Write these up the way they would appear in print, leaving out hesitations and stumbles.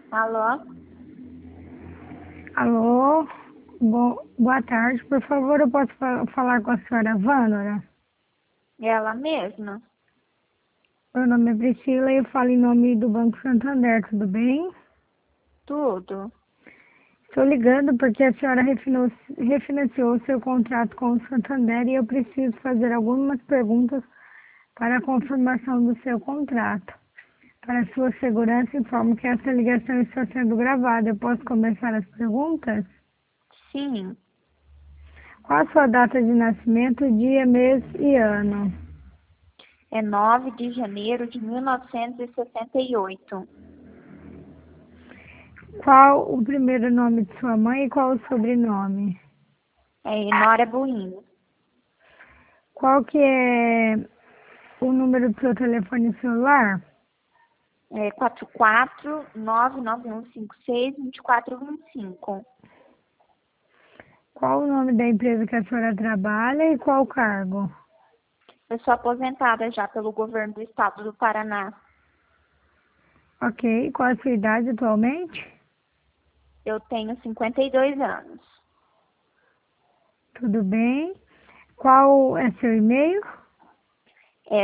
Alô? Alô, boa tarde. Por favor, eu posso falar com a senhora Vândora? Ela mesma? Meu nome é Priscila e eu falo em nome do Banco Santander, tudo bem? Tudo. Estou ligando porque a senhora refinanciou o seu contrato com o Santander e eu preciso fazer algumas perguntas para a confirmação do seu contrato. Para sua segurança, informo que essa ligação está sendo gravada. Eu posso começar as perguntas? Sim. Qual a sua data de nascimento, dia, mês e ano? É 9 de janeiro de 1968. Qual o primeiro nome de sua mãe e qual o sobrenome? É Inora Buim. Qual que é o número do seu telefone celular? É 44991562425. Qual o nome da empresa que a senhora trabalha e qual o cargo? Eu sou aposentada já pelo governo do estado do Paraná. Ok, qual a sua idade atualmente? Eu tenho 52 anos. Tudo bem. Qual é seu e-mail? É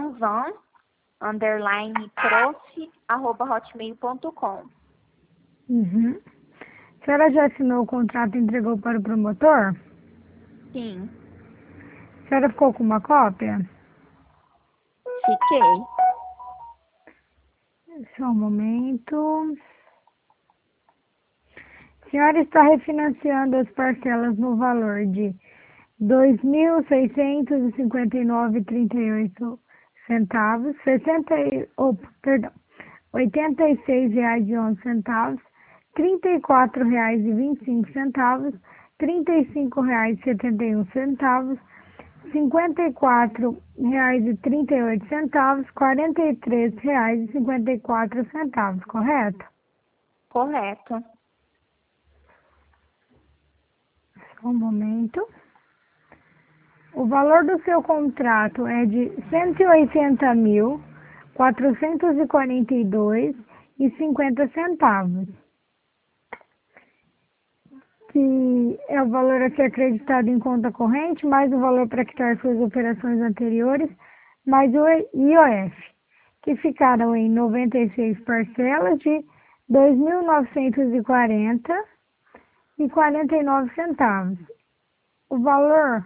vanvan_prof@hotmail.com. Uhum. A senhora já assinou o contrato e entregou para o promotor? Sim, A senhora ficou com uma cópia? fiquei. Só um momento. A senhora está refinanciando as parcelas no valor de 2.659,38 perdão, R$ 86,11, R$ 34,25, R$ 35,71, R$ 54,38, R$ 43,54, correto? Correto. Só um momento. O valor do seu contrato é de R$ 180.442,50, que é o valor a ser acreditado em conta corrente, mais o valor para quitar suas operações anteriores, mais o IOF, que ficaram em 96 parcelas de R$ 2.940,49. O valor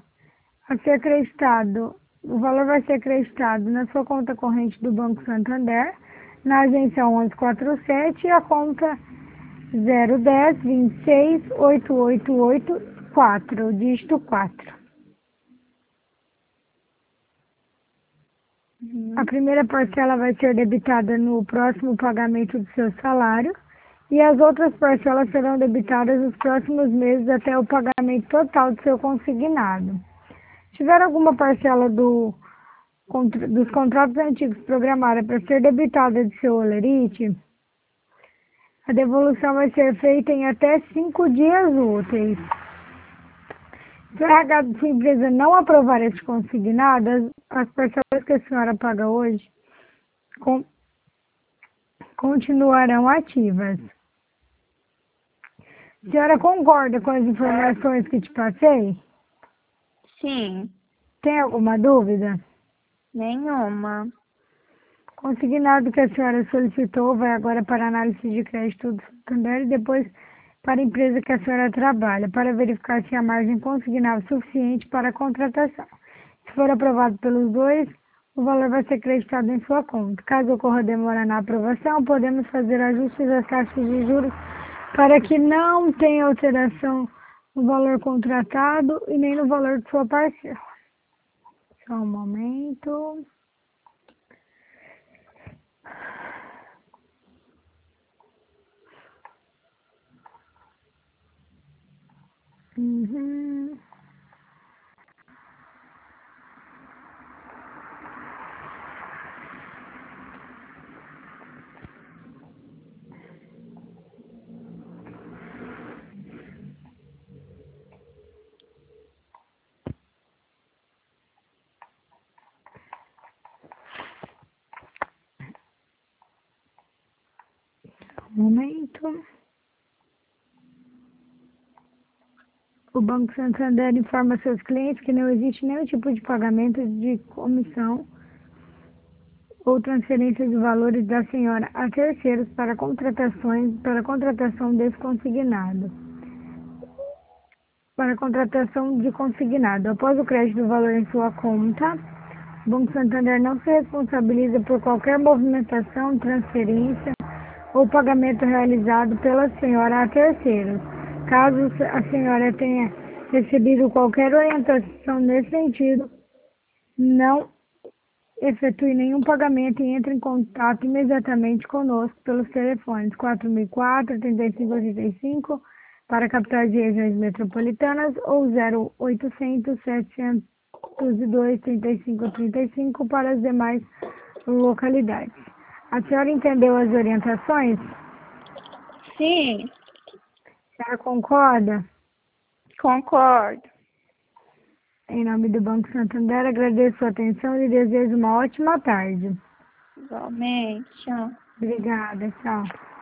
o valor vai ser acreditado na sua conta corrente do Banco Santander, na agência 1147 e a conta 010-26-8884, dígito 4. A primeira parcela vai ser debitada no próximo pagamento do seu salário e as outras parcelas serão debitadas nos próximos meses até o pagamento total do seu consignado. Tiver alguma parcela dos contratos antigos programada para ser debitada de seu holerite, a devolução vai ser feita em até 5 dias úteis. Se o RH de sua empresa não aprovar este consignado, as parcelas que a senhora paga hoje continuarão ativas. A senhora concorda com as informações que te passei? Sim, Tem alguma dúvida? nenhuma. Consignado que a senhora solicitou vai agora para a análise de crédito do Santander e depois para a empresa que a senhora trabalha, para verificar se há margem consignável suficiente para a contratação. Se for aprovado pelos dois, o valor vai ser creditado em sua conta. Caso ocorra demora na aprovação, podemos fazer ajustes às taxas de juros para que não tenha alteração no valor contratado e nem no valor de sua parcela. Só um momento. Uhum. Um Um momento. O Banco Santander informa seus clientes que não existe nenhum tipo de pagamento de comissão ou transferência de valores da senhora a terceiros para contratação desconsignada. Para contratação de consignado. Após o crédito do valor em sua conta, o Banco Santander não se responsabiliza por qualquer movimentação, transferência ou pagamento realizado pela senhora a terceiros. Caso a senhora tenha recebido qualquer orientação nesse sentido, não efetue nenhum pagamento e entre em contato imediatamente conosco pelos telefones 4004-3585 para capitais de regiões metropolitanas ou 0800-702-3535 para as demais localidades. A senhora entendeu as orientações? Sim, A senhora concorda? concordo. Em nome do Banco Santander, agradeço a atenção e desejo uma ótima tarde. Igualmente. Tchau. Obrigada, tchau.